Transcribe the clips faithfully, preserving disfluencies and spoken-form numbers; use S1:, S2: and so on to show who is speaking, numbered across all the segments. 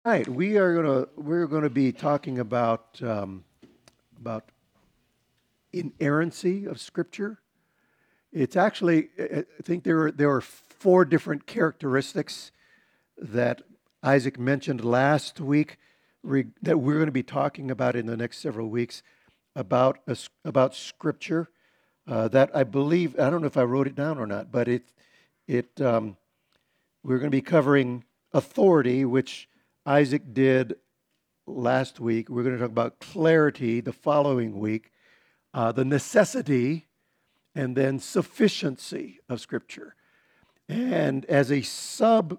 S1: Right, we are gonna we're gonna be talking about um, about inerrancy of Scripture. It's actually I I think there are there are four different characteristics that Isaac mentioned last week re, that we're going to be talking about in the next several weeks about a s about Scripture. Uh, that I believe I don't know if I wrote it down or not, but it it um, we're going to be covering authority, which Isaac did last week. We're going to talk about clarity the following week, uh, the necessity, and then sufficiency of Scripture. And as a subtopic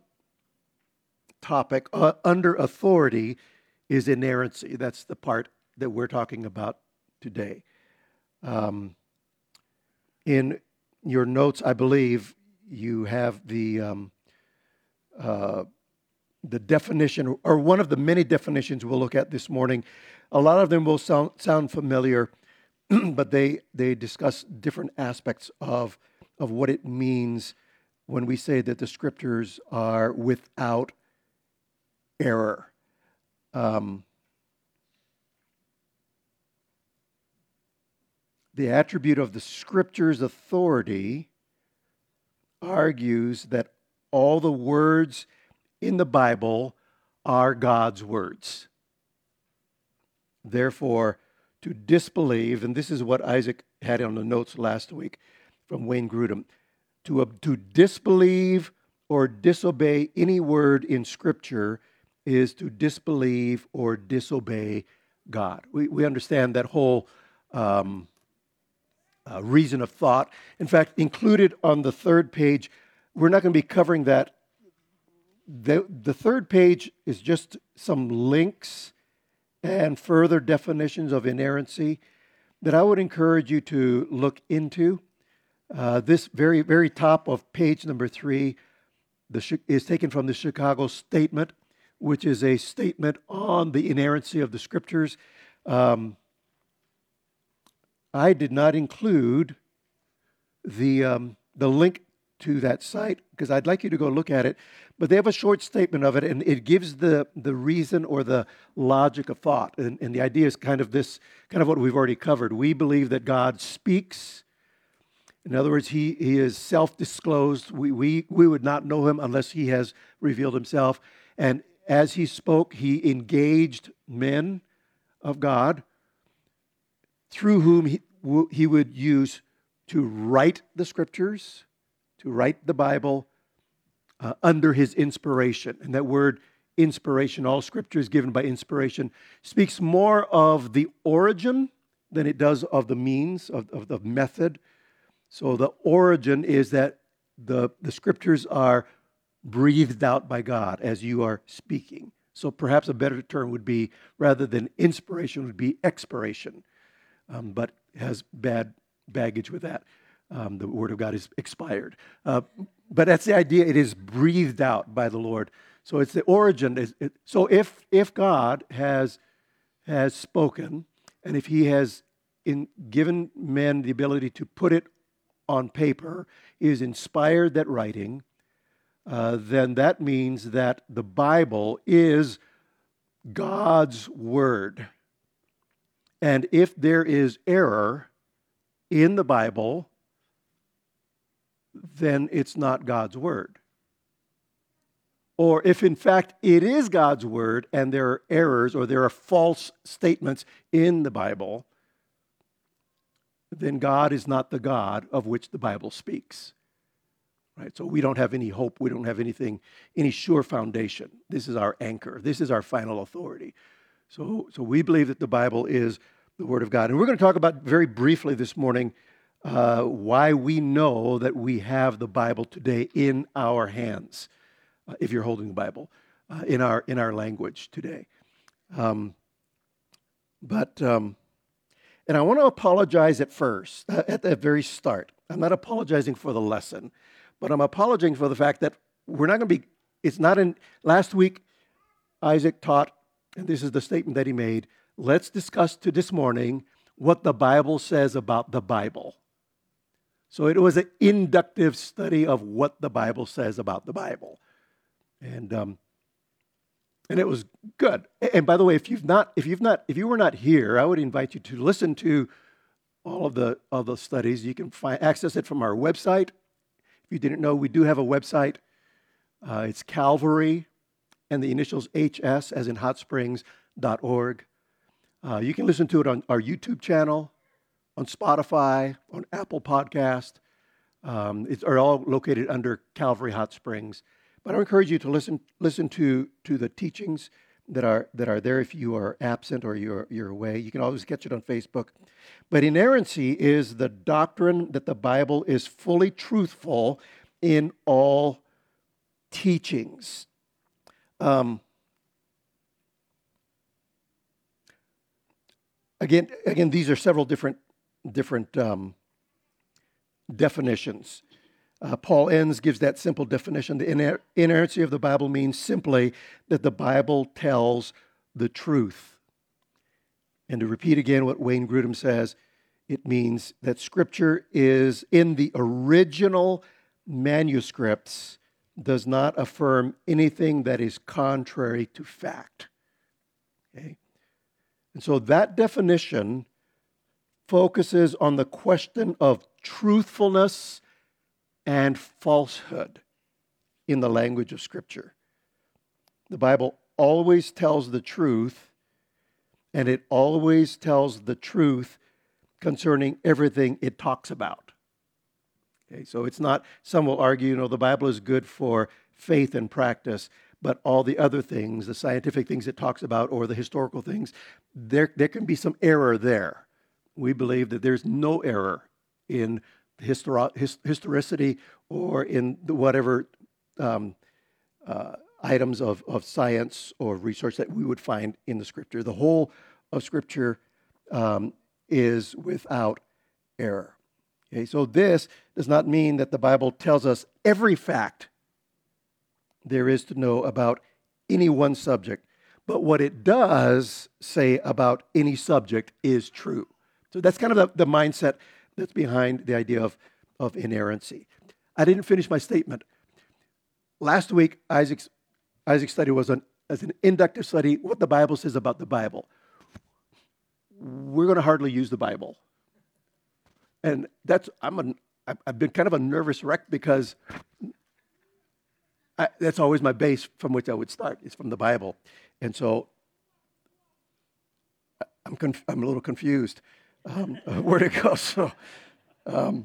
S1: uh, under authority is inerrancy. That's the part that we're talking about today. Um, in your notes, I believe you have the um, uh, the definition, or one of the many definitions we'll look at this morning. A lot of them will sound, sound familiar, but they, they discuss different aspects of, of what it means when we say that the scriptures are without error. Um, the attribute of the scripture's authority argues that all the words in the Bible are God's words. Therefore, to disbelieve, and this is what Isaac had on the notes last week from Wayne Grudem, to, uh, to disbelieve or disobey any word in Scripture is to disbelieve or disobey God. We, we understand that whole um, uh, reason of thought. In fact, included on the third page, we're not going to be covering that. The, the third page is just some links and further definitions of inerrancy that I would encourage you to look into. Uh, this very, very top of page number three the, is taken from the Chicago Statement, which is a statement on the inerrancy of the Scriptures. Um, I did not include the um, the link to that site because I'd like you to go look at it. But they have a short statement of it, and it gives the, the reason or the logic of thought. And, and the idea is kind of this, kind of what we've already covered. We believe that God speaks. In other words, he, he is self-disclosed. We, we, we would not know him unless he has revealed himself. And as he spoke, he engaged men of God through whom he, he would use to write the scriptures, to write the Bible uh, under his inspiration. And that word inspiration, all scripture is given by inspiration, speaks more of the origin than it does of the means, of, of the method. So the origin is that the, the scriptures are breathed out by God as you are speaking. So perhaps a better term would be, rather than inspiration, would be expiration, um, but has bad baggage with that. Um, the word of God is expired. Uh, but that's the idea. It is breathed out by the Lord. So it's the origin. Is it, so if if God has has spoken, and if he has in, given men the ability to put it on paper, is inspired that writing, uh, then that means that the Bible is God's word. And if there is error in the Bible, then it's not God's word. Or if in fact it is God's word and there are errors or there are false statements in the Bible, then God is not the God of which the Bible speaks. Right? So we don't have any hope. We don't have anything, any sure foundation. This is our anchor. This is our final authority. So, so we believe that the Bible is the Word of God. And we're going to talk about very briefly this morning uh, why we know that we have the Bible today in our hands, uh, if you're holding the Bible, uh, in our in our language today. Um, but, um, and I want to apologize at first, uh, at the very start. I'm not apologizing for the lesson, but I'm apologizing for the fact that we're not going to be, it's not in, last week, Isaac taught, and this is the statement that he made, let's discuss to this morning what the Bible says about the Bible. So it was an inductive study of what the Bible says about the Bible. And um, and it was good. And by the way, if you've not, if you've not, if you were not here, I would invite you to listen to all of the of the studies. You can find access it from our website. If you didn't know, we do have a website. Uh, it's Calvary, and the initials H S, as in hot springs dot org. Uh, you can listen to it on our YouTube channel, on Spotify, on Apple Podcast. Um, it's are all located under Calvary Hot Springs. But I encourage you to listen listen to to the teachings that are that are there if you are absent or you're you're away. You can always catch it on Facebook. But inerrancy is the doctrine that the Bible is fully truthful in all teachings. Um, again, again, these are several different different um, definitions. Uh, Paul Enns gives that simple definition. The iner- inerrancy of the Bible means simply that the Bible tells the truth. And to repeat again what Wayne Grudem says, it means that Scripture is in the original manuscripts does not affirm anything that is contrary to fact. Okay? And so that definition focuses on the question of truthfulness and falsehood in the language of Scripture. The Bible always tells the truth, and it always tells the truth concerning everything it talks about. Okay, so it's not, some will argue, you know, the Bible is good for faith and practice, but all the other things, the scientific things it talks about or the historical things, there, there can be some error there. We believe that there's no error in Histori- his, historicity or in the whatever um, uh, items of, of science or research that we would find in the Scripture. The whole of Scripture um, is without error. Okay, so this does not mean that the Bible tells us every fact there is to know about any one subject, but what it does say about any subject is true. So that's kind of the, the mindset that's behind the idea of, of inerrancy. I didn't finish my statement. Last week, Isaac's, Isaac's study was an, as an inductive study, what the Bible says about the Bible. We're going to hardly use the Bible. And that's, I'm a, I've been kind of a nervous wreck because I, that's always my base from which I would start, is from the Bible. And so I'm, conf, I'm a little confused. Um, where to go. So, um,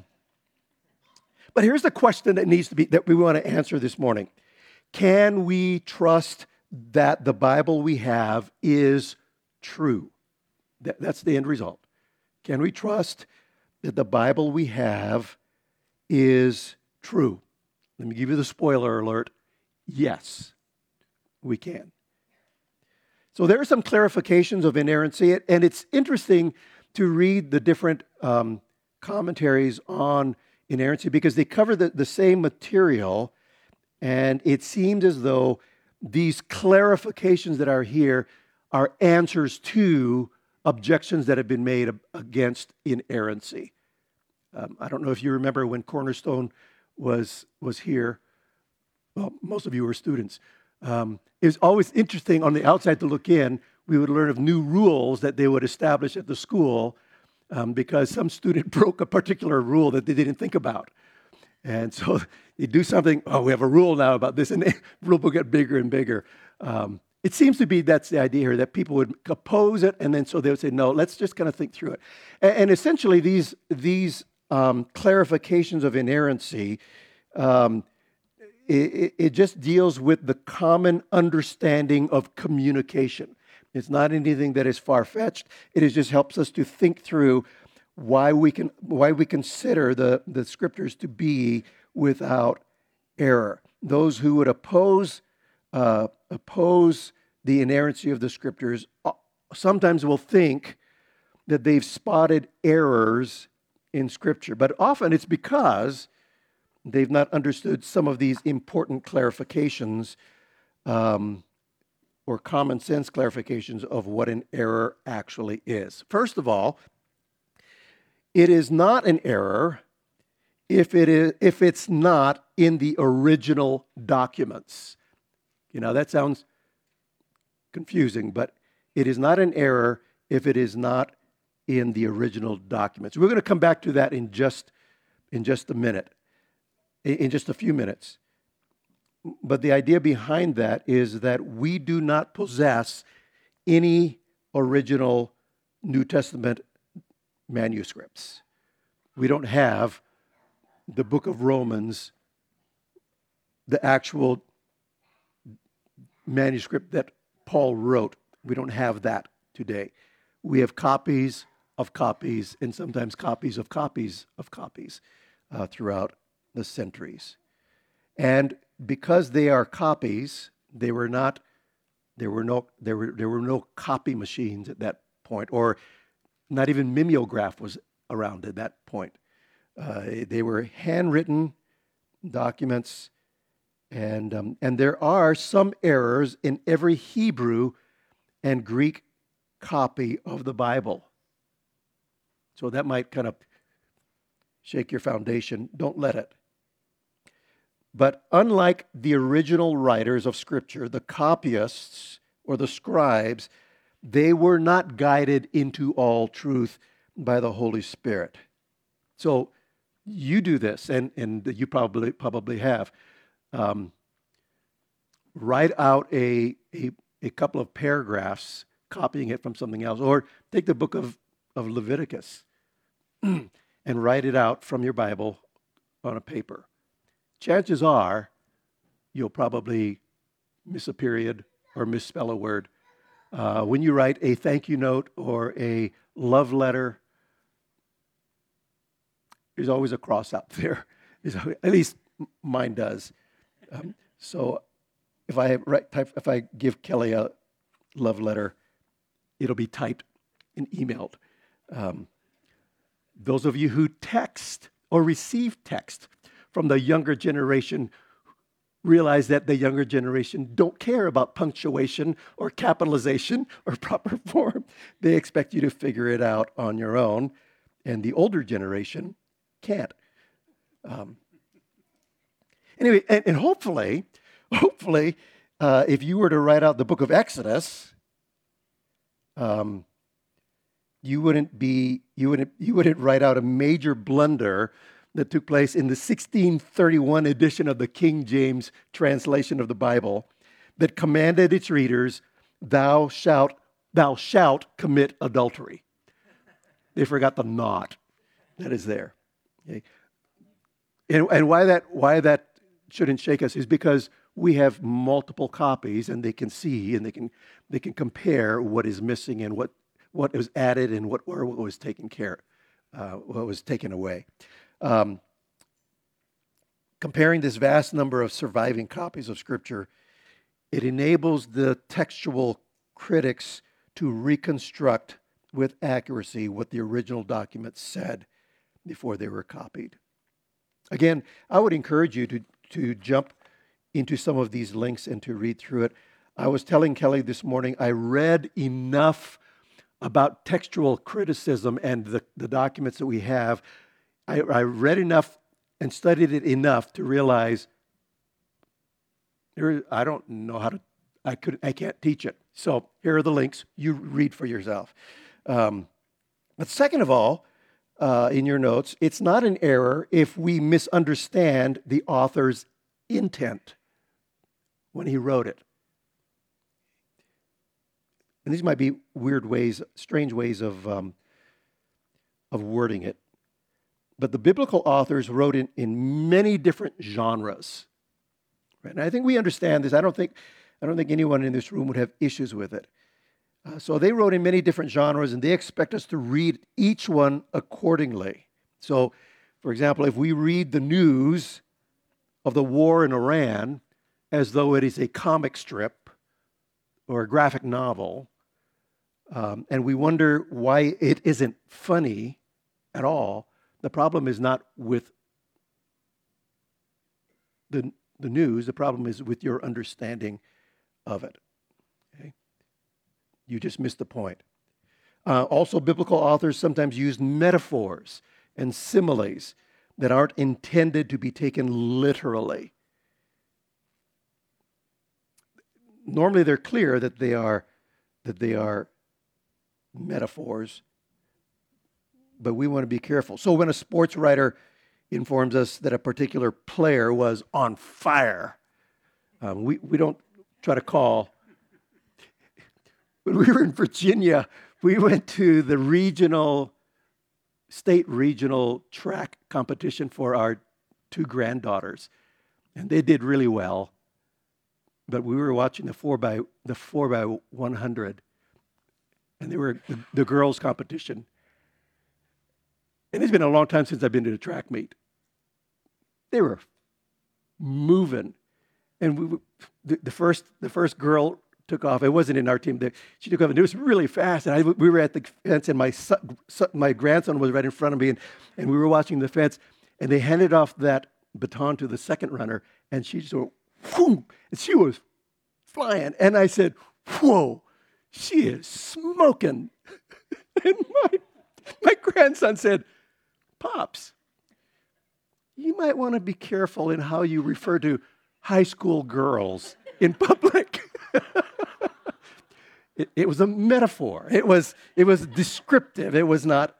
S1: but here's the question that needs to be, that we want to answer this morning. Can we trust that the Bible we have is true? That, that's the end result. Can we trust that the Bible we have is true? Let me give you the spoiler alert. Yes, we can. So there are some clarifications of inerrancy, and it's interesting to read the different um, commentaries on inerrancy because they cover the, the same material, and it seems as though these clarifications that are here are answers to objections that have been made against inerrancy. Um, I don't know if you remember when Cornerstone was was here. Well, most of you were students. Um, it was always interesting on the outside to look in. We would learn of new rules that they would establish at the school um, because some student broke a particular rule that they didn't think about. And so they do something, oh, we have a rule now about this, and the rule will get bigger and bigger. Um, it seems to be that's the idea here, that people would oppose it, and then so they would say, no, let's just kind of think through it. And, and essentially, these, these um, clarifications of inerrancy, um, it, it just deals with the common understanding of communication. It's not anything that is far-fetched. It is just helps us to think through why we can why we consider the, the Scriptures to be without error. Those who would oppose uh, oppose the inerrancy of the Scriptures sometimes will think that they've spotted errors in Scripture, but often it's because they've not understood some of these important clarifications um, or common sense clarifications of what an error actually is. First of all, it is not an error if it is if it's not in the original documents. You know, that sounds confusing, but it is not an error if it is not in the original documents. We're going to come back to that in just in just a minute, in just a few minutes. But the idea behind that is that we do not possess any original New Testament manuscripts. We don't have the book of Romans, the actual manuscript that Paul wrote. We don't have that today. We have copies of copies and sometimes copies of copies of copies uh, throughout the centuries. And because they are copies, they were not, there were no, there were, there were no copy machines at that point, or not even mimeograph was around at that point. Uh, they were handwritten documents, and um, and there are some errors in every Hebrew and Greek copy of the Bible. So that might kind of shake your foundation. Don't let it. But unlike the original writers of Scripture, the copyists or the scribes, they were not guided into all truth by the Holy Spirit. So you do this, and, and you probably probably have. Um, write out a, a, a couple of paragraphs, copying it from something else. Or take the book of, of Leviticus and write it out from your Bible on a paper. Chances are you'll probably miss a period or misspell a word. Uh, when you write a thank you note or a love letter, there's always a cross out there. At least mine does. Um, so if I write, type, if I give Kelly a love letter, it'll be typed and emailed. Um, those of you who text or receive text from the younger generation realize that the younger generation don't care about punctuation or capitalization or proper form. They expect you to figure it out on your own, and the older generation can't. Um, anyway, and, and hopefully, hopefully, uh, if you were to write out the book of Exodus, um, you wouldn't be you wouldn't you wouldn't write out a major blunder that took place in the sixteen thirty-one edition of the King James translation of the Bible that commanded its readers, thou shalt, thou shalt commit adultery. They forgot the not that is there. Okay? And, and why that why that shouldn't shake us is because we have multiple copies, and they can see and they can they can compare what is missing and what, what was added and what or what was taken care, uh, what was taken away. Um, comparing this vast number of surviving copies of Scripture, it enables the textual critics to reconstruct with accuracy what the original document said before they were copied. Again, I would encourage you to, to jump into some of these links and to read through it. I was telling Kelly this morning, I read enough about textual criticism and the, the documents that we have. I, I read enough and studied it enough to realize there, I don't know how to, I could, I can't teach it. So here are the links. You read for yourself. Um, but second of all, uh, in your notes, it's not an error if we misunderstand the author's intent when he wrote it. And these might be weird ways, strange ways of um, of wording it. But the biblical authors wrote in, in many different genres. Right? And I think we understand this. I don't think I don't think anyone in this room would have issues with it. Uh, so they wrote in many different genres, and they expect us to read each one accordingly. So, for example, if we read the news of the war in Iran as though it is a comic strip or a graphic novel, um, and we wonder why it isn't funny at all, the problem is not with the, the news. The problem is with your understanding of it. Okay? You just missed the point. Uh, also, biblical authors sometimes use metaphors and similes that aren't intended to be taken literally. normally they're clear that they are that they are metaphors, but we want to be careful. So when a sports writer informs us that a particular player was on fire, um, we, we don't try to call. When we were in Virginia, we went to the regional, state regional track competition for our two granddaughters, and they did really well. But we were watching the four by the four by one hundred, and they were the, the girls' competition. And it's been a long time since I've been to a track meet. They were moving, and we the, the first the first girl took off. It wasn't in our team. She took off, and it was really fast. And I, we were at the fence, and my son, my grandson was right in front of me, and, and we were watching the fence. And they handed off that baton to the second runner, and she just went, whoom, and she was flying. And I said, whoa, she is smoking. And my, my grandson said, Pops, you might want to be careful in how you refer to high school girls in public. it, it was a metaphor. It was, it was descriptive. It was not.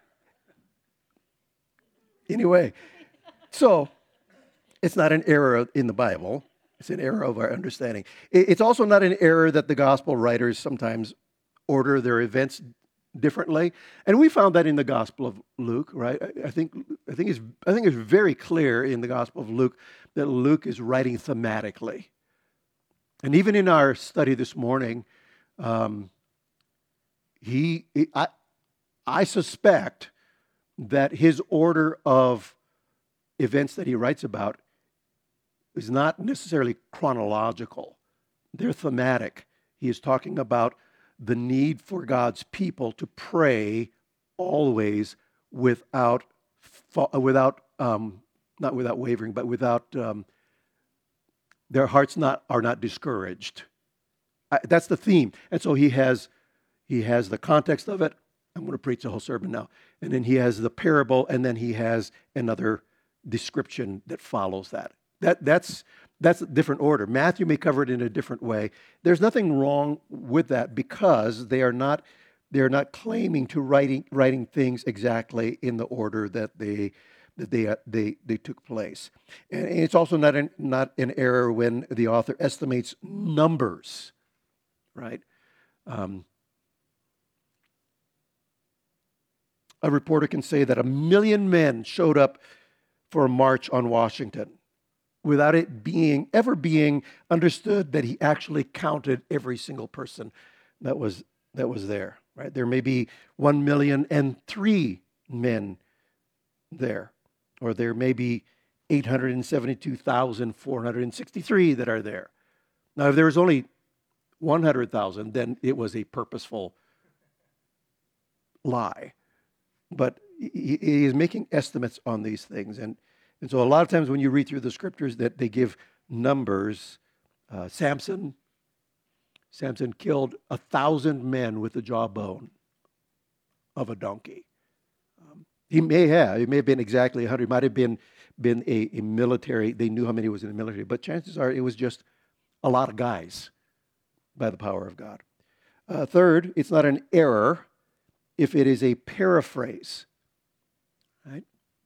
S1: Anyway, so it's not an error in the Bible. It's an error of our understanding. It's also not an error that the gospel writers sometimes order their events differently, and we found that in the Gospel of Luke, right? I think I think it's I think it's very clear in the Gospel of Luke that Luke is writing thematically, and even in our study this morning, um, he, he I I suspect that his order of events that he writes about is not necessarily chronological. They're thematic. He is talking about the need for God's people to pray always without, without um, not without wavering, but without um, their hearts not are not discouraged. I, that's the theme, and so he has he has the context of it. I'm going to preach the whole sermon now, and then he has the parable, and then he has another description that follows that. That that's. That's a different order. Matthew may cover it in a different way. There's nothing wrong with that because they are not they are not claiming to writing writing things exactly in the order that they that they uh, they they took place. And it's also not an not an error when the author estimates numbers, right? Um, a reporter can say that a million men showed up for a march on Washington, without it being ever being understood that he actually counted every single person that was that was there. Right? There may be one million and three men there, or there may be eight hundred seventy-two thousand four hundred sixty-three that are there. Now, if there was only one hundred thousand, then it was a purposeful lie. But he, he is making estimates on these things, and. And so a lot of times when you read through the scriptures that they give numbers, uh, Samson, Samson killed a thousand men with the jawbone of a donkey. Um, he may have, it may have been exactly a hundred. It might have been, been a, a military, they knew how many was in the military, but chances are it was just a lot of guys by the power of God. Uh, third, it's not an error if it is a paraphrase, right?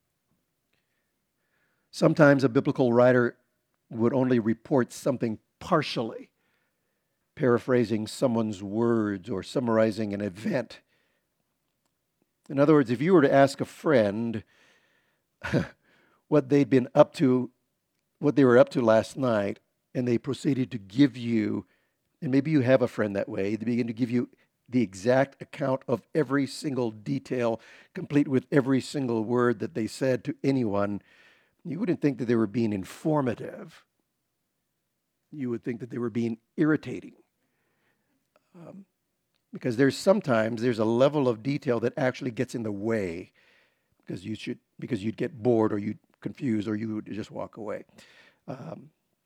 S1: Sometimes a biblical writer would only report something partially, paraphrasing someone's words or summarizing an event. In other words, if you were to ask a friend what they'd been up to, what they were up to last night, and they proceeded to give you, and maybe you have a friend that way, they begin to give you the exact account of every single detail, complete with every single word that they said to anyone, you wouldn't think that they were being informative. You would think that they were being irritating. Um, because there's sometimes there's a level of detail that actually gets in the way because you should because you'd get bored or you'd confused or you would just walk away. Um,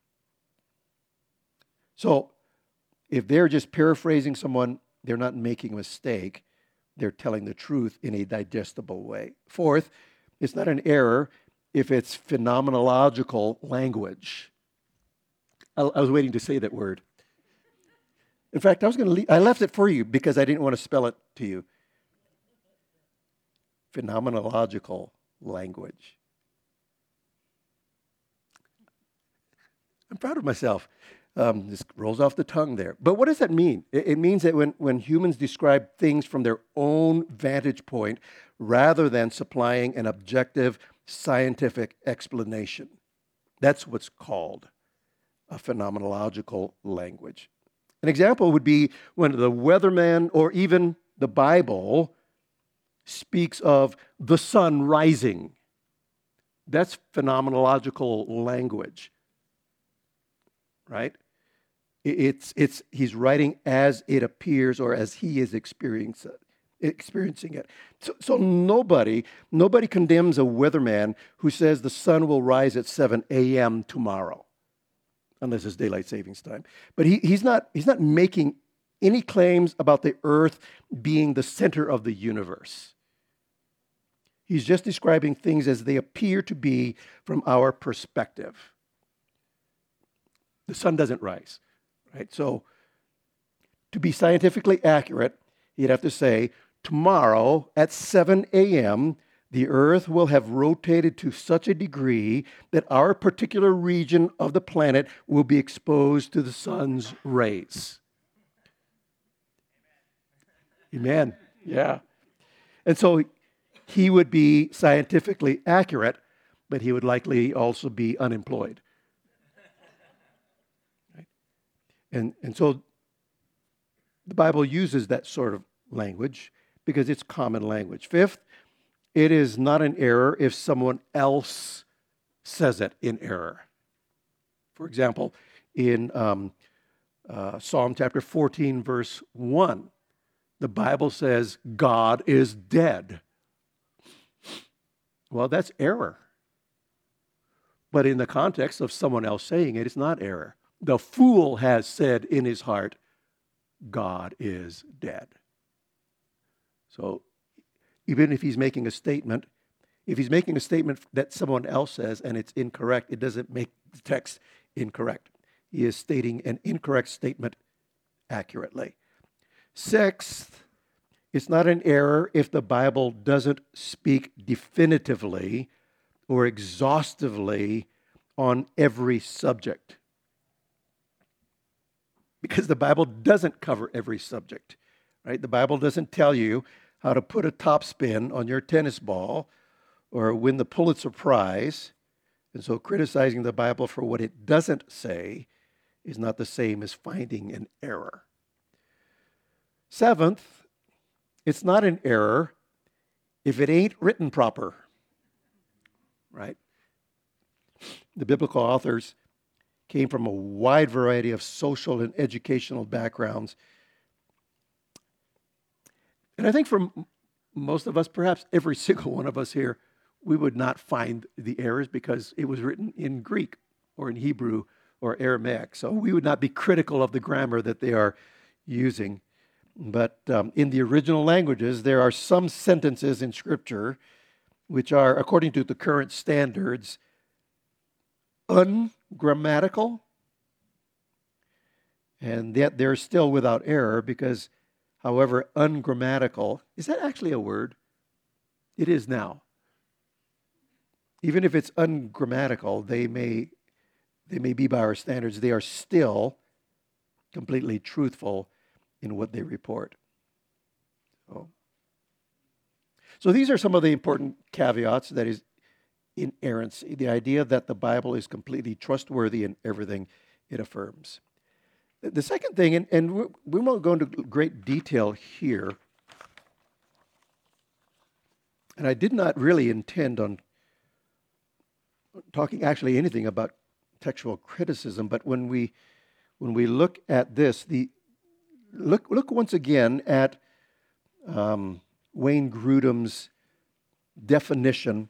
S1: so if they're just paraphrasing someone, they're not making a mistake. They're telling the truth in a digestible way. Fourth, it's not an error if it's phenomenological language. I, I was waiting to say that word. In fact, I was going to leave, I left it for you because I didn't want to spell it to you. Phenomenological language. I'm proud of myself. Um, this rolls off the tongue there. But what does that mean? It, it means that when, when humans describe things from their own vantage point, rather than supplying an objective scientific explanation. That's what's called a phenomenological language. An example would be when the weatherman or even the Bible speaks of the sun rising. That's phenomenological language, right? It's, it's, he's writing as it appears or as he is experiencing it. experiencing it. So, so nobody, nobody condemns a weatherman who says the sun will rise at seven a.m. tomorrow, unless it's daylight savings time. But he, he's not, he's not making any claims about the earth being the center of the universe. He's just describing things as they appear to be from our perspective. The sun doesn't rise, right? So to be scientifically accurate, you'd have to say, tomorrow at seven a.m., the earth will have rotated to such a degree that our particular region of the planet will be exposed to the sun's rays. Amen. Yeah. And so he would be scientifically accurate, but he would likely also be unemployed. Right? And, and so the Bible uses that sort of language because it's common language. Fifth, it is not an error if someone else says it in error. For example, in um, uh, Psalm chapter fourteen, verse one, the Bible says, God is dead. Well, that's error. But in the context of someone else saying it, it's not error. The fool has said in his heart, God is dead. So even if he's making a statement, if he's making a statement that someone else says and it's incorrect, it doesn't make the text incorrect. He is stating an incorrect statement accurately. Sixth, it's not an error if the Bible doesn't speak definitively or exhaustively on every subject. Because the Bible doesn't cover every subject, right? The Bible doesn't tell you how to put a topspin on your tennis ball or win the Pulitzer Prize. And so criticizing the Bible for what it doesn't say is not the same as finding an error. Seventh, it's not an error if it ain't written proper, right? The biblical authors came from a wide variety of social and educational backgrounds. And I think for m- most of us, perhaps every single one of us here, we would not find the errors because it was written in Greek or in Hebrew or Aramaic. So we would not be critical of the grammar that they are using. But um, in the original languages, there are some sentences in Scripture which are, according to the current standards, ungrammatical, and yet they're still without error because, however ungrammatical, is that actually a word? It is now. Even if it's ungrammatical, they may, they may be by our standards, they are still completely truthful in what they report. So, so these are some of the important caveats, that is inerrancy, the idea that the Bible is completely trustworthy in everything it affirms. The second thing, and, and we won't go into great detail here, and I did not really intend on talking actually anything about textual criticism, but when we when we look at this, the look look once again at um, Wayne Grudem's definition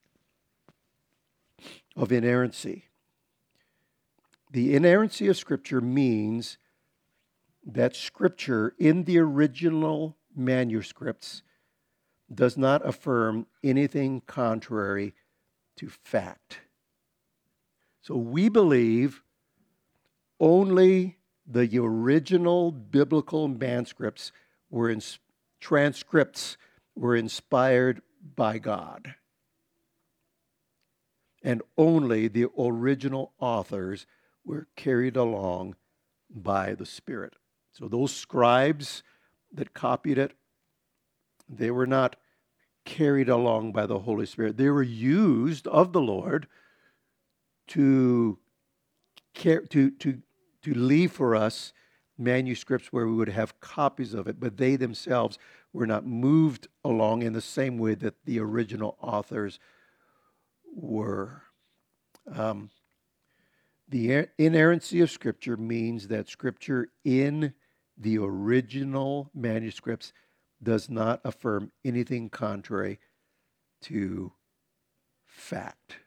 S1: of inerrancy. The inerrancy of Scripture means that Scripture in the original manuscripts does not affirm anything contrary to fact. So we believe only the original biblical manuscripts were in, transcripts were inspired by God. And only the original authors were carried along by the Spirit. So those scribes that copied it, they were not carried along by the Holy Spirit. They were used of the Lord to care, to to to leave for us manuscripts where we would have copies of it, but they themselves were not moved along in the same way that the original authors were. Um, the inerrancy of Scripture means that Scripture in the original manuscripts does not affirm anything contrary to fact.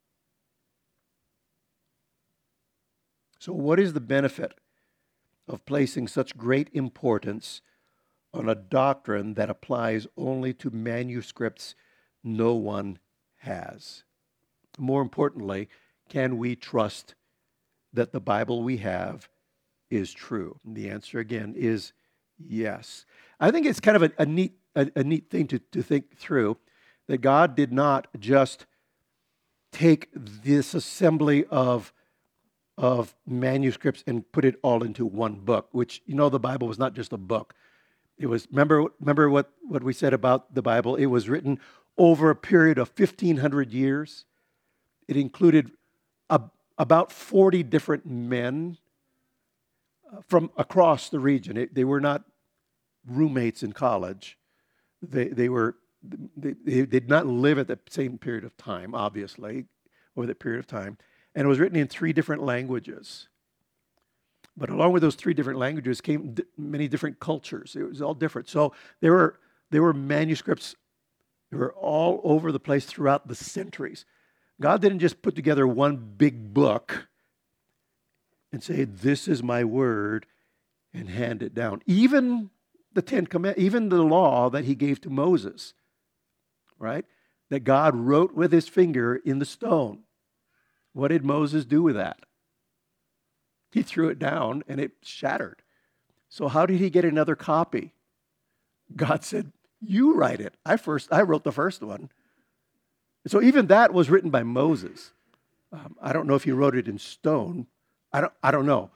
S1: So what is the benefit of placing such great importance on a doctrine that applies only to manuscripts no one has? More importantly, can we trust that the Bible we have is true? And the answer again is yes. I think it's kind of a, a neat a, a neat thing to, to think through, that God did not just take this assembly of of manuscripts and put it all into one book, which, you know, the Bible was not just a book. It was, remember, remember what, what we said about the Bible? It was written over a period of fifteen hundred years. It included a, about forty different men from across the region. It, they were not roommates in college. They, they were, they, they did not live at the same period of time, obviously, over that period of time. And it was written in three different languages. But along with those three different languages came d- many different cultures. It was all different. So there were there were manuscripts that were all over the place throughout the centuries. God didn't just put together one big book and say, "This is my word," and hand it down. Even the Ten Commandments, even the law that he gave to Moses, right? That God wrote with his finger in the stone. What did Moses do with that? He threw it down and it shattered. So how did he get another copy? God said, "You write it. I first, I wrote the first one." So even that was written by Moses. Um, I don't know if he wrote it in stone. I don't, I don't know.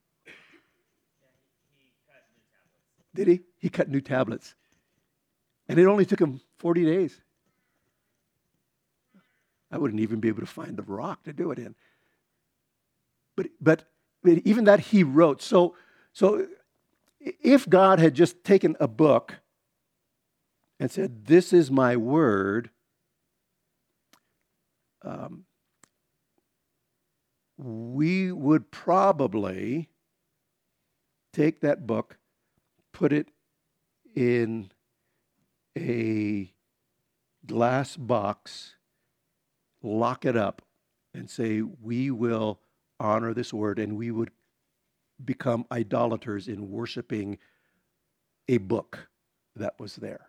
S1: Did he? He cut new tablets. And it only took him forty days. I wouldn't even be able to find the rock to do it in. But but even that he wrote. So so if God had just taken a book and said, "This is my word," um, we would probably take that book, put it in a glass box, lock it up, and say, "We will honor this word," and we would become idolaters in worshiping a book that was there.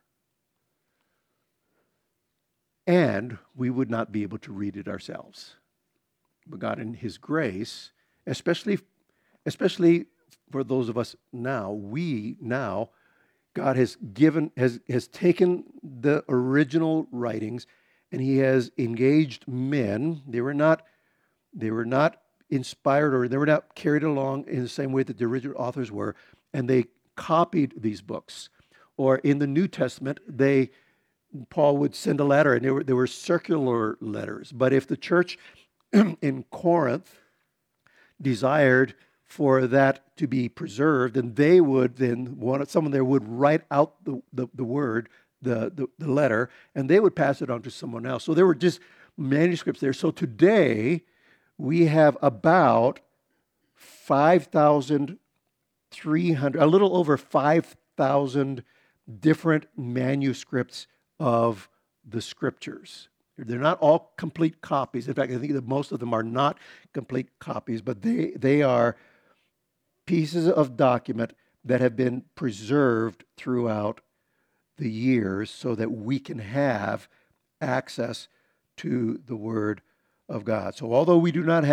S1: And we would not be able to read it ourselves. But God, in his grace, especially, especially for those of us now, we now, God has given, has, has taken the original writings, and he has engaged men. They were not, they were not inspired, or they were not carried along in the same way that the original authors were, and they copied these books. Or in the New Testament, they Paul would send a letter, and there were, there were circular letters. But if the church in Corinth desired for that to be preserved, then they would then, one, someone there would write out the, the, the word, the, the, the letter, and they would pass it on to someone else. So there were just manuscripts there. So today, we have about five thousand three hundred, a little over five thousand different manuscripts of the scriptures. They're not all complete copies. In fact, I think that most of them are not complete copies, but they, they are pieces of document that have been preserved throughout the years so that we can have access to the Word of God. So although we do not have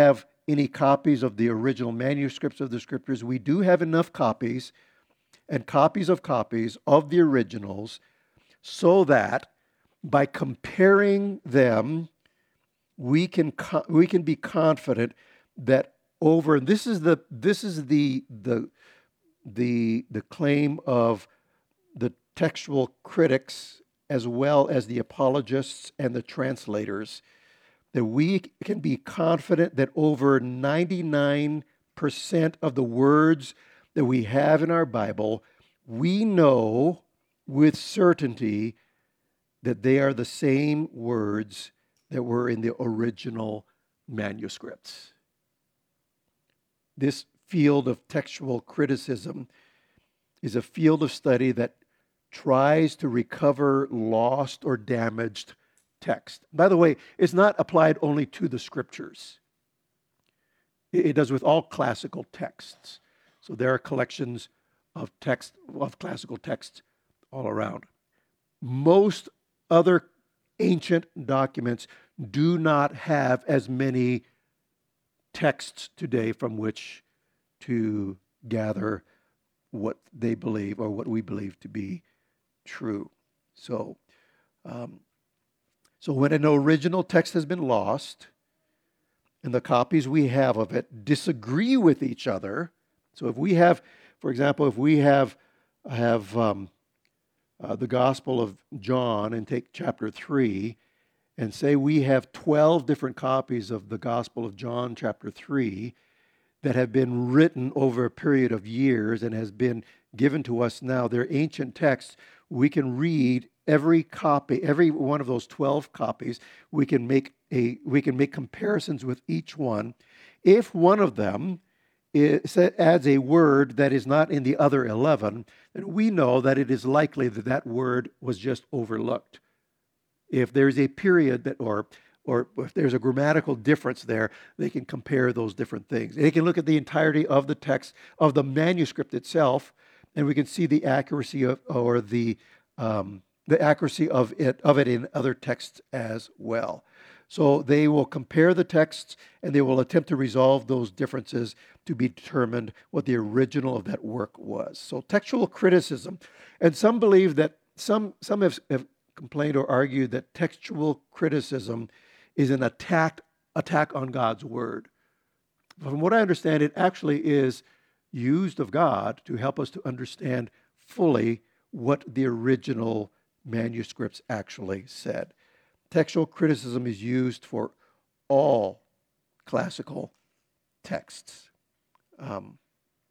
S1: any copies of the original manuscripts of the scriptures. We do have enough copies and copies of copies of the originals so that by comparing them, we can co- we can be confident that over this is the this is the the the the claim of the textual critics as well as the apologists and the translators, that we can be confident that over ninety-nine percent of the words that we have in our Bible, we know with certainty that they are the same words that were in the original manuscripts. This field of textual criticism is a field of study that tries to recover lost or damaged text. By the way, it's not applied only to the scriptures. It does with all classical texts. So there are collections of text of classical texts all around. Most other ancient documents do not have as many texts today from which to gather what they believe or what we believe to be true. So, um, so when an original text has been lost and the copies we have of it disagree with each other, so if we have, for example, if we have have um, uh, the Gospel of John and take chapter three and say we have twelve different copies of the Gospel of John chapter three that have been written over a period of years and has been given to us now, they're ancient texts, we can read every copy, every one of those twelve copies. We can make a we can make comparisons with each one. If one of them is, adds a word that is not in the other eleven, then we know that it is likely that that word was just overlooked. If there's a period that, or or if there's a grammatical difference there, they can compare those different things. They can look at the entirety of the text, of the manuscript itself, and we can see the accuracy of, or the um, the accuracy of it of it in other texts as well. So they will compare the texts and they will attempt to resolve those differences to be determined what the original of that work was. So textual criticism, and some believe that some some have, have complained or argued that textual criticism is an attack attack on God's word. From what I understand, it actually is used of God to help us to understand fully what the original manuscripts actually said. Textual criticism is used for all classical texts. Um,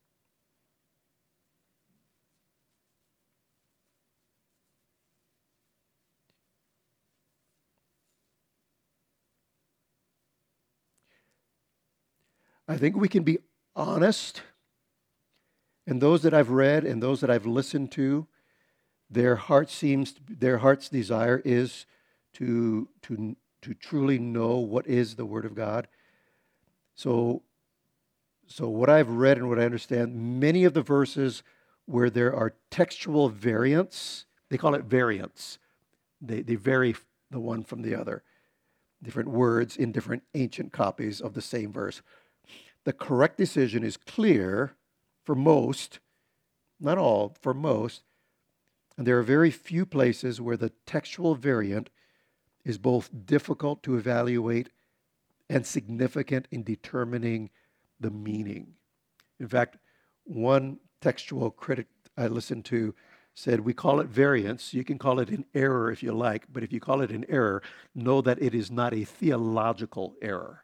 S1: I think we can be honest, and those that I've read and those that I've listened to, their heart seems to, their heart's desire is to to to truly know what is the Word of God. So, so what I've read and what I understand, many of the verses where there are textual variants, they call it variants. They they vary the one from the other, different words in different ancient copies of the same verse. The correct decision is clear for most, not all, for most, and there are very few places where the textual variant is both difficult to evaluate and significant in determining the meaning. In fact, one textual critic I listened to said, we call it variance. You can call it an error if you like, but if you call it an error, know that it is not a theological error.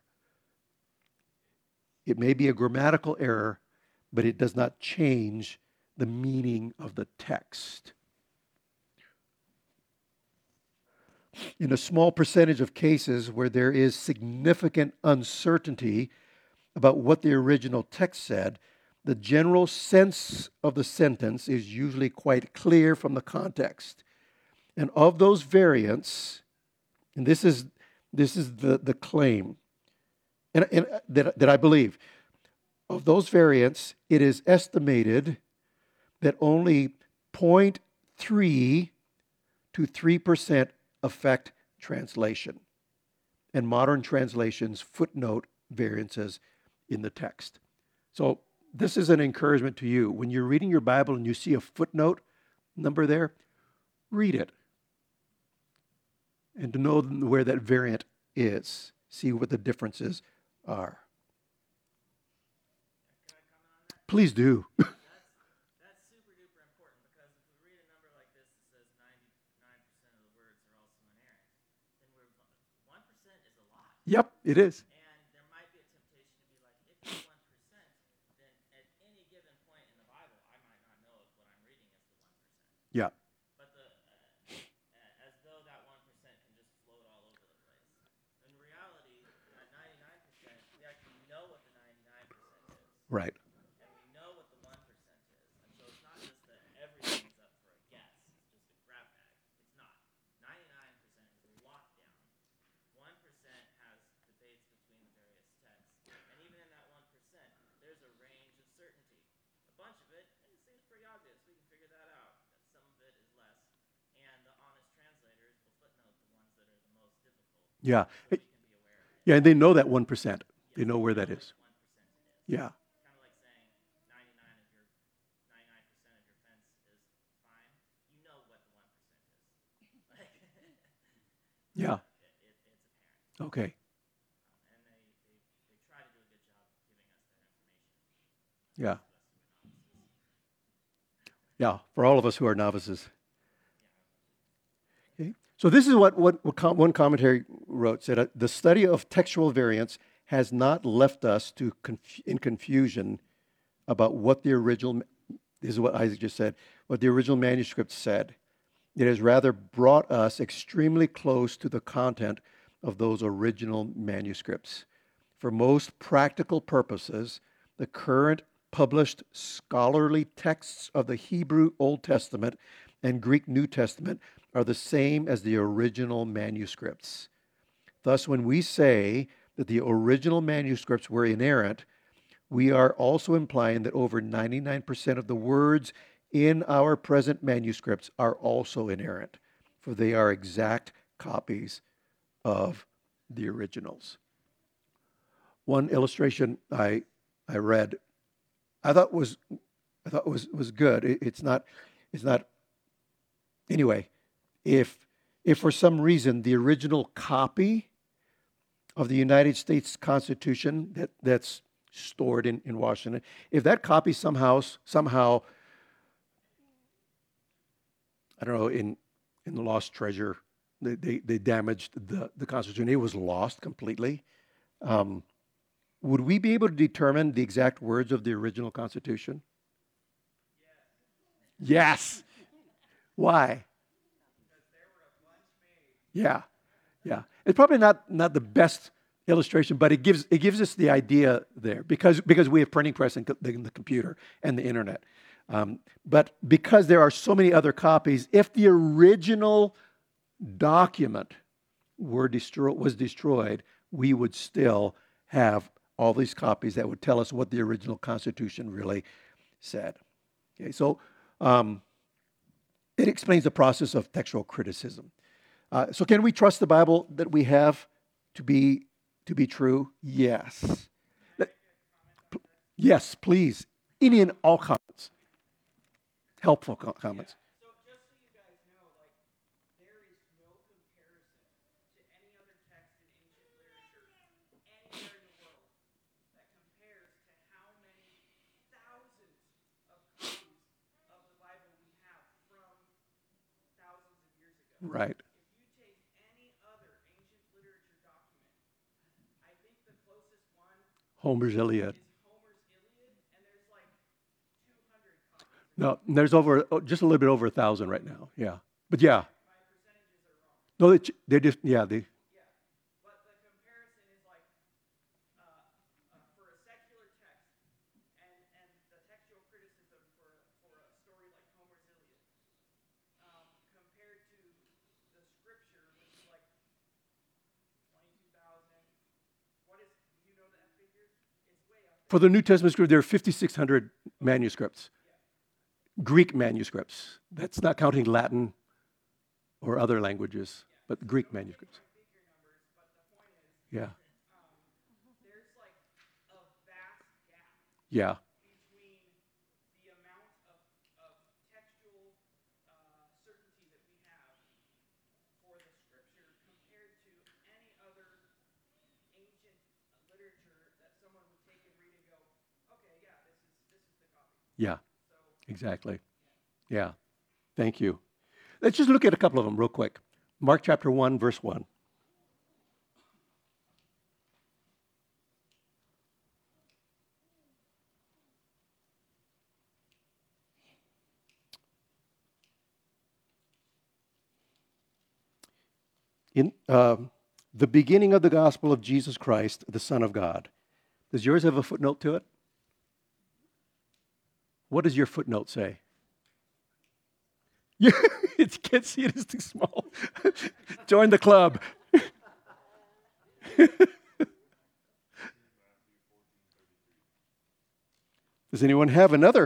S1: It may be a grammatical error, but it does not change the meaning of the text. In a small percentage of cases where there is significant uncertainty about what the original text said, the general sense of the sentence is usually quite clear from the context. And of those variants, and this is this is the, the claim and, and that, that I believe, of those variants, it is estimated that only zero point three to three percent affect translation. And modern translations footnote variances in the text. So this is an encouragement to you. When you're reading your Bible and you see a footnote number there, read it. And to know where that variant is. See what the differences are. Please do. Yep, it is.
S2: And there might be a temptation to be like, if it's one percent, then at any given point in the Bible, I might not know if what I'm reading is the one percent.
S1: Yeah.
S2: But the, uh, as though that one percent can just float all over the place. In reality, at ninety-nine percent, we actually know what the ninety-nine percent is.
S1: Right.
S2: And we know what the one percent is. And so it's not just that everything's up for a guess. It's just a grab bag. It's not. ninety-nine percent is locked down. one percent has debates between the various texts. And even in that one percent, there's a range of certainty. A bunch of it, it seems pretty obvious. We can figure that out. Some of it is less. And the honest translators will footnote the ones that are the most difficult.
S1: Yeah.
S2: So we can be aware of it.
S1: Yeah, and they know that one percent. They know where that is.
S2: one percent is.
S1: Yeah.
S2: Kind of like saying ninety-nine of your ninety-nine percent of your fence is fine. You know what the one percent is. Like,
S1: Yeah.
S2: it, it, it's apparent.
S1: Okay.
S2: Um, and they, they, they try to do a good job of giving us that information.
S1: Yeah.
S2: Us who are novices.
S1: Yeah. For all of us who are novices. Okay. So this is what, what, what com- one commentary wrote, said, uh, the study of textual variants has not left us to conf- in confusion about what the original, this is what Isaac just said, what the original manuscript said. It has rather brought us extremely close to the content of those original manuscripts. For most practical purposes, the current published scholarly texts of the Hebrew Old Testament and Greek New Testament are the same as the original manuscripts. Thus, when we say that the original manuscripts were inerrant, we are also implying that over ninety-nine percent of the words in our present manuscripts are also inerrant, for they are exact copies of the originals. One illustration I I read, I thought was I thought was was good. It, it's not it's not anyway. If if for some reason the original copy of the United States Constitution that, that's stored in, in Washington, if that copy somehow somehow I don't know, in in the lost treasure, they, they, they damaged the, the Constitution. It was lost completely. Um, would we be able to determine the exact words of the original Constitution? Yes. Why? Yeah, yeah. It's probably not, not the best illustration, but it gives it gives us the idea there because because we have printing press and co- the, the computer and the internet. Um, but because there are so many other copies, if the original document were destroy, was destroyed, we would still have all these copies that would tell us what the original Constitution really said. Okay, so um, it explains the process of textual criticism. Uh, so can we trust the Bible that we have to be to be true? Yes. P- yes, please. Any and all comments. Helpful co- comments.
S2: So just so you guys know, like, there is no comparison to any other text in ancient literature anywhere in the world that compares to how many thousands of copies of the Bible we have from thousands of years ago.
S1: Right.
S2: If you take any other ancient literature document, I think the closest one
S1: Homer's Iliad.
S2: is Homer's Iliad, and there's like two hundred copies.
S1: No, there's over oh, just a little bit over a thousand right now. Yeah, but yeah,
S2: My percentages are wrong.
S1: no, they, ch- they just yeah they
S2: Yeah, but the comparison is like uh, uh, for a secular text and, and the textual criticism for, for a story like Homer's Iliad um, compared to the scripture, which is like twenty-two thousand. What is, do you know that figure? It's way up there.
S1: for the New Testament script there are fifty-six hundred manuscripts, Greek manuscripts. That's not counting Latin or other languages, but Greek manuscripts.
S2: Figure numbers, but the point is
S1: Yeah,
S2: um, there's like a vast
S1: Yeah.
S3: between the amount of, of textual uh, certainty that we have for the scripture compared to any other ancient literature that someone would take and read and go, okay, yeah, this is this is the copy.
S1: Yeah.
S3: So
S1: Exactly. Yeah. Thank you. Let's just look at a couple of them real quick. Mark chapter one, verse one. In um, the beginning of the gospel of Jesus Christ, the Son of God. Does yours have a footnote to it? What does your footnote say? You can't see it, it's too small. Join the club. Does anyone have another?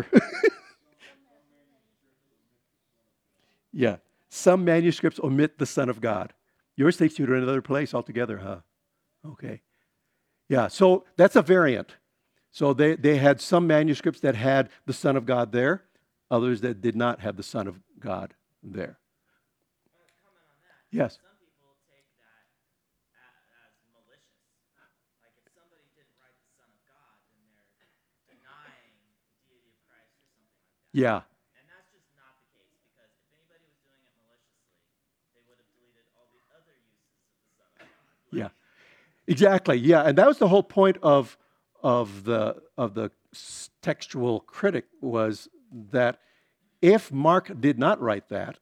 S1: Yeah. Some manuscripts omit the Son of God. Yours takes you to another place altogether, huh? Okay. Yeah, so that's a variant. So they, they had some manuscripts that had the Son of God there, others that did not have the Son of God there.
S2: Uh, comment on that.
S1: Yes.
S2: Some people take that a- as malicious. Like if somebody didn't write the Son of God, then they're denying the deity of Christ or something like that.
S1: Yeah.
S2: And that's just not the case, because if anybody was doing it maliciously, they would have deleted all the other uses of the Son of God.
S1: Yeah. Exactly. Yeah, and that was the whole point of of the of the textual critic, was that if Mark did not write that,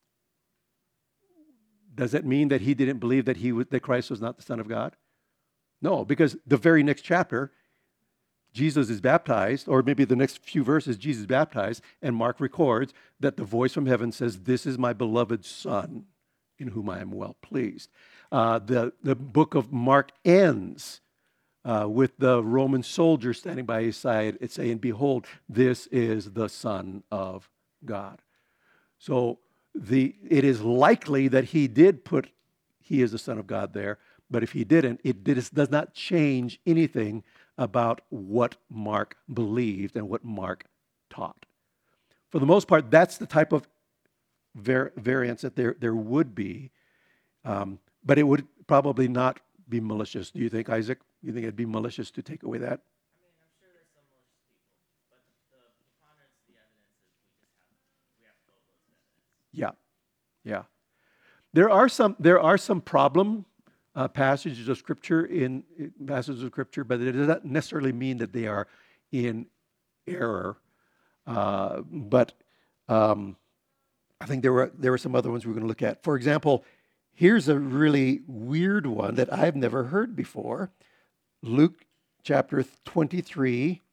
S1: does it mean that he didn't believe that he was, that Christ was not the Son of God? No, because the very next chapter, Jesus is baptized, or maybe the next few verses, Jesus is baptized, and Mark records that the voice from heaven says, "This is my beloved Son, in whom I am well pleased." Uh, the, the book of Mark ends uh, with the Roman soldier standing by his side. It's saying, "Behold, this is the Son of God." So the it is likely that he did put "He is the Son of God" there, but if he didn't, it did, does not change anything about what Mark believed and what Mark taught. For the most part, that's the type of var- variance that there, there would be. Um, but it would probably not be malicious. Do you think, Isaac? You think it'd be malicious to take away that?
S2: I mean, I'm sure there's some malicious people, but the, the preponderance of the evidence is we just have we have boatloads of evidence.
S1: Yeah, yeah. There are some there are some problem uh, passages of scripture in, in passages of scripture, but it does not necessarily mean that they are in error. Uh, but um, I think there were there were some other ones we're going to look at. For example, here's a really weird one that I've never heard before. Luke chapter twenty-three.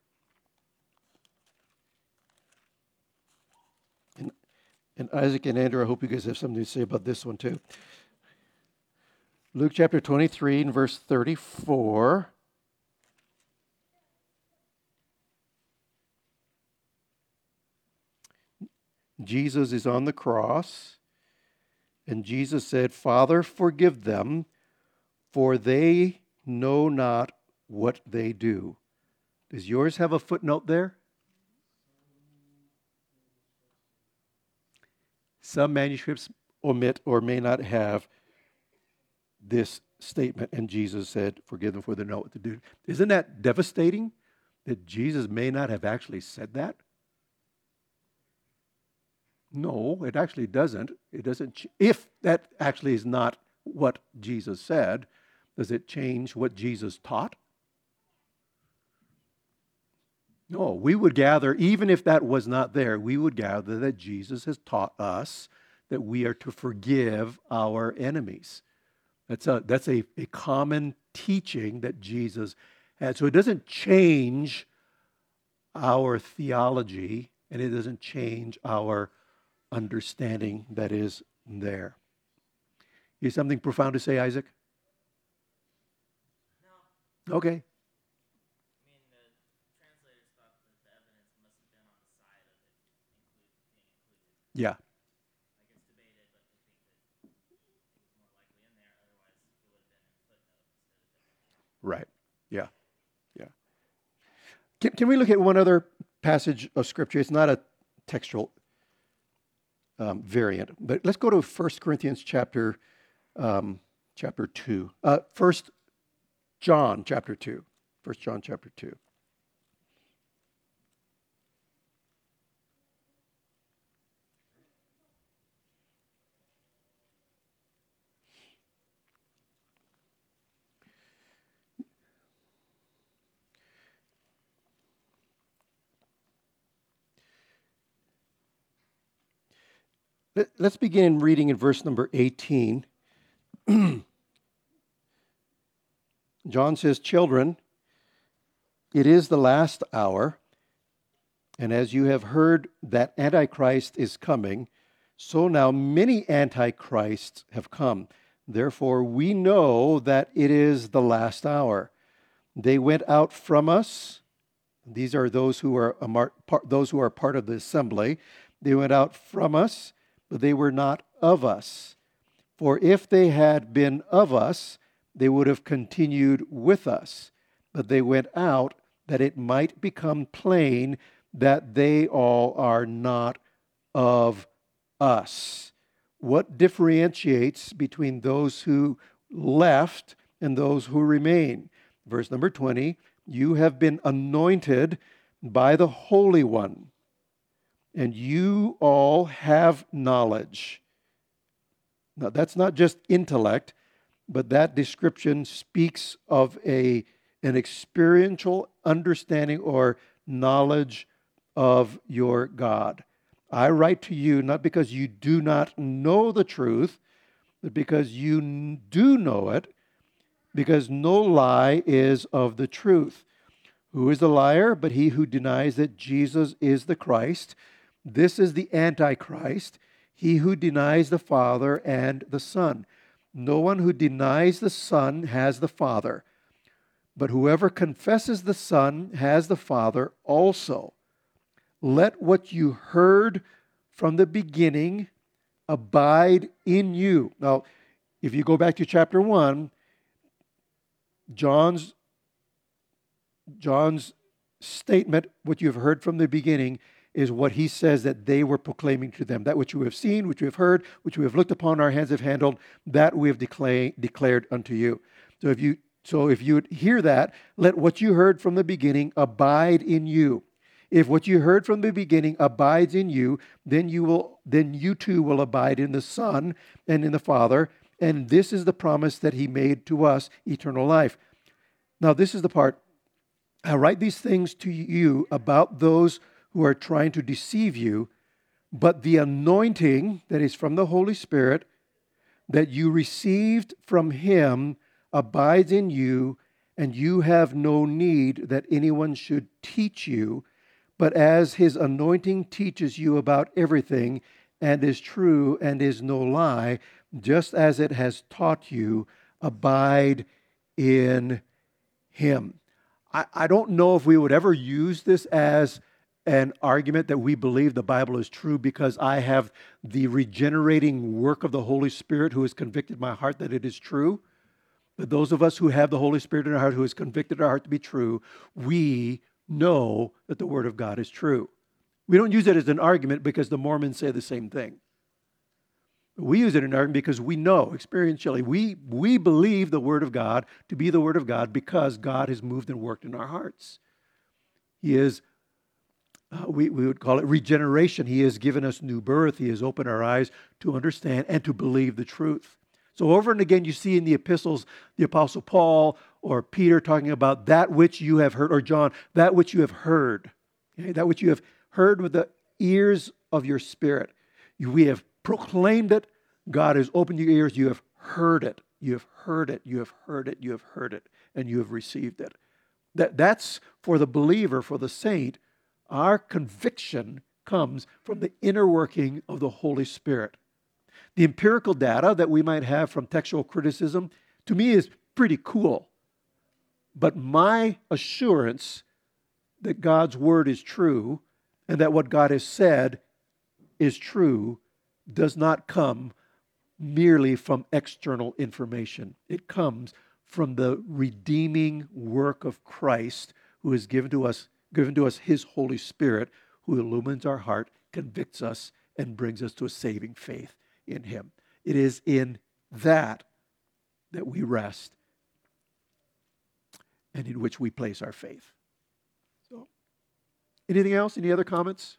S1: And, and Isaac and Andrew, I hope you guys have something to say about this one too. Luke chapter twenty-three and verse thirty-four. Jesus is on the cross, and Jesus said, "Father, forgive them, for they know not what they do." Does yours have a footnote there? Some manuscripts omit or may not have this statement, and Jesus said, "Forgive them, for they know what to do." Isn't that devastating that Jesus may not have actually said that? No, it actually doesn't. It doesn't. Ch- if that actually is not what Jesus said, does it change what Jesus taught? No, we would gather, even if that was not there, we would gather that Jesus has taught us that we are to forgive our enemies. That's a, that's a, a common teaching that Jesus had. So it doesn't change our theology, and it doesn't change our understanding that is there. You have something profound to say, Isaac?
S2: No,
S1: Okay.
S2: I mean the translators thought that the evidence must have been on the side of it include, being included.
S1: Yeah.
S2: Like it's debated, but they think that it was more likely in there. Otherwise, it would have been in footnote instead of definition.
S1: Right. Yeah. Yeah. Can, can we look at one other passage of Scripture? It's not a textual um, variant, but let's go to First Corinthians chapter um, chapter two. Uh, First John chapter two. First John chapter two. Let- Let's begin reading in verse number eighteen. John says, "Children, it is the last hour, and as you have heard that Antichrist is coming, so now many Antichrists have come. Therefore, we know that it is the last hour. They went out from us." These are those who are a mar- part, those who are part of the assembly. "They went out from us, but they were not of us. For if they had been of us, they would have continued with us. But they went out that it might become plain that they all are not of us." What differentiates between those who left and those who remain? Verse number twenty, "You have been anointed by the Holy One, and you all have knowledge." Now, that's not just intellect, but that description speaks of a, an experiential understanding or knowledge of your God. I write to you not because you do not know the truth, but because you n- do know it, because no lie is of the truth. Who is the liar but he who denies that Jesus is the Christ? This is the Antichrist, he who denies the Father and the Son. No one who denies the Son has the Father, but whoever confesses the Son has the Father also. Let what you heard from the beginning abide in you. Now, if you go back to chapter one, John's John's statement, what you've heard from the beginning, is what he says that they were proclaiming to them. That which you have seen, which you have heard, which we have looked upon, our hands have handled, that we have decla- declared unto you. So if you so if you would hear that, let what you heard from the beginning abide in you. If what you heard from the beginning abides in you, then you will then you too will abide in the Son and in the Father. And this is the promise that he made to us, eternal life. Now, this is the part. I write these things to you about those who are trying to deceive you, but the anointing that is from the Holy Spirit that you received from him abides in you, and you have no need that anyone should teach you, but as his anointing teaches you about everything, and is true and is no lie, just as it has taught you, abide in him. I, I don't know if we would ever use this as an argument that we believe the Bible is true because I have the regenerating work of the Holy Spirit who has convicted my heart that it is true. But those of us who have the Holy Spirit in our heart who has convicted our heart to be true, we know that the Word of God is true. We don't use it as an argument because the Mormons say the same thing. We use it in an argument because we know experientially, we, we believe the Word of God to be the Word of God because God has moved and worked in our hearts. He is, uh, we, we would call it regeneration. He has given us new birth. He has opened our eyes to understand and to believe the truth. So over and again, you see in the epistles, the Apostle Paul or Peter talking about that which you have heard, or John, that which you have heard, okay? That which you have heard with the ears of your spirit. You, we have proclaimed it. God has opened your ears. You have heard it. You have heard it. You have heard it. You have heard it. And you have received it. That, that's for the believer, for the saint. Our conviction comes from the inner working of the Holy Spirit. The empirical data that we might have from textual criticism, to me, is pretty cool. But my assurance that God's word is true and that what God has said is true does not come merely from external information. It comes from the redeeming work of Christ who has given to us given to us his Holy Spirit, who illumines our heart, convicts us, and brings us to a saving faith in him. It is in that that we rest and in which we place our faith. So, anything else? Any other comments?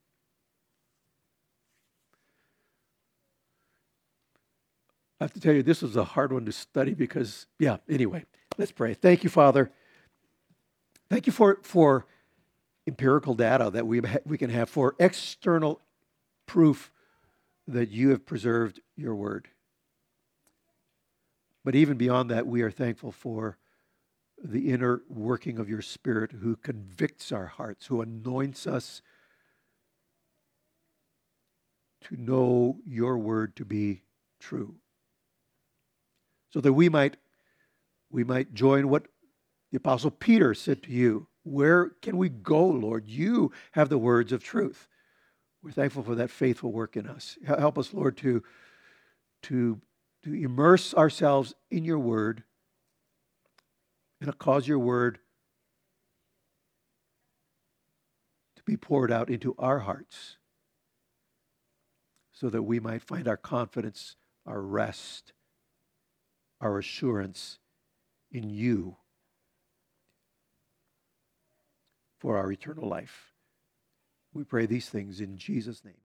S1: I have to tell you, this was a hard one to study because, yeah, anyway, let's pray. Thank you, Father. Thank you for, for empirical data that we, we can have, for external proof that you have preserved your word. But even beyond that, we are thankful for the inner working of your Spirit who convicts our hearts, who anoints us to know your word to be true. So that we might, we might join what the Apostle Peter said to you. Where can we go, Lord? You have the words of truth. We're thankful for that faithful work in us. Help us, Lord, to, to, to immerse ourselves in your word and cause your word to be poured out into our hearts so that we might find our confidence, our rest, our assurance in you for our eternal life. We pray these things in Jesus' name.